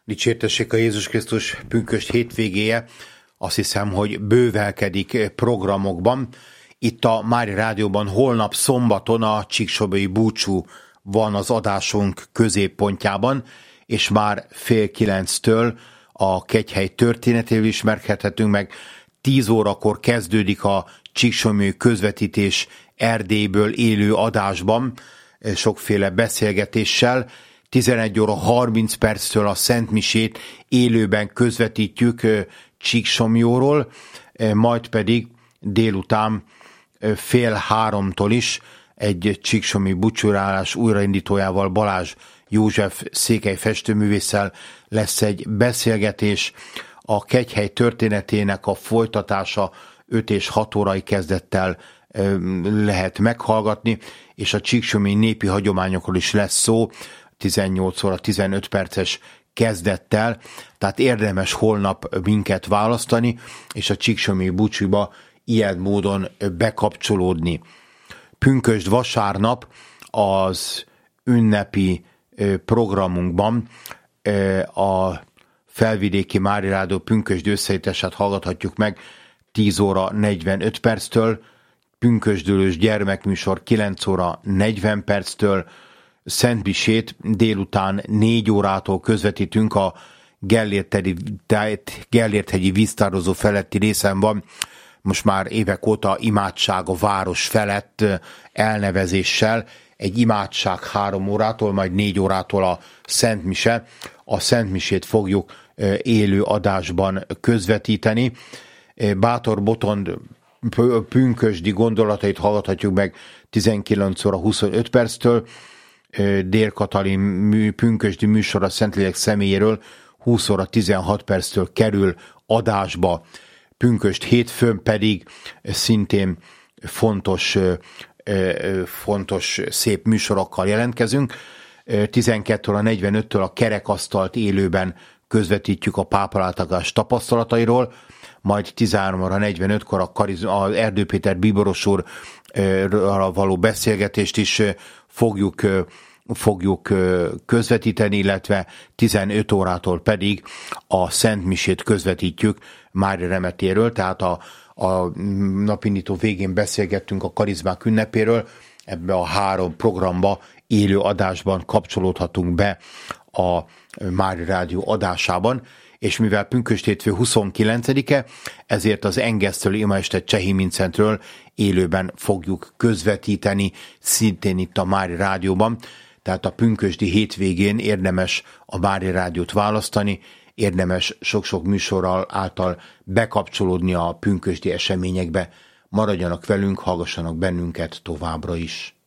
Dicsértessék a Jézus Krisztus pünkösd hétvégéje, azt hiszem, hogy bővelkedik programokban. Itt a Mária Rádióban holnap szombaton a csíksomlyói búcsú van az adásunk középpontjában, és már 8:30 a Kegyhely történetéről ismerkedhetünk meg. 10 órakor kezdődik a csíksomlyói közvetítés Erdélyből élő adásban, sokféle beszélgetéssel. 11:30 a szentmisét élőben közvetítjük Csíksomlyóról, majd pedig délután 2:30 is egy csíksomlyói búcsúrálás újraindítójával, Balázs József székely festőművésszel lesz egy beszélgetés. A Kegyhely történetének a folytatása 5 és 6 órai kezdettel lehet meghallgatni, és a csíksomlyói népi hagyományokról is lesz szó, 18:15 kezdettel, tehát érdemes holnap minket választani, és a csíksomlyói búcsúba ilyen módon bekapcsolódni. Pünkösd vasárnap az ünnepi programunkban a Felvidéki Mária Rádió pünkösd összeállítását hallgathatjuk meg 10:45, pünkösdülős gyermekműsor 9:40, szentmisét délután 4 órától közvetítünk, a Gellérthegyi víztározó feletti részen van, most már évek óta imádság a város felett elnevezéssel, egy imádság 3 órától, majd 4 órától a szentmise. A szentmisét fogjuk élő adásban közvetíteni. Bátor Botond pünkösdi gondolatait hallgathatjuk meg 19:25, Dér Katalin pünkösdi műsor a Szentlélek személyéről 20:16 kerül adásba. Pünkösd hétfőn pedig szintén fontos szép műsorokkal jelentkezünk. 12:45 a kerekasztalt élőben közvetítjük a pápalátogatás tapasztalatairól, majd 13:45 az Erdő Péter bíboros úrral való beszélgetést is fogjuk közvetíteni, illetve 15 órától pedig a szentmisét közvetítjük Mária remetéről, tehát a napindító végén beszélgettünk a karizmák ünnepéről, ebbe a 3 programba élő adásban kapcsolódhatunk be a Mária Rádió adásában, és mivel pünkösd hétfő 29-e, ezért az Engesztől imaestet Csehi Mincentről élőben fogjuk közvetíteni, szintén itt a Mária Rádióban, tehát a pünkösdi hétvégén érdemes a Mária Rádiót választani, érdemes sok-sok műsorral által bekapcsolódni a pünkösdi eseményekbe. Maradjanak velünk, hallgassanak bennünket továbbra is.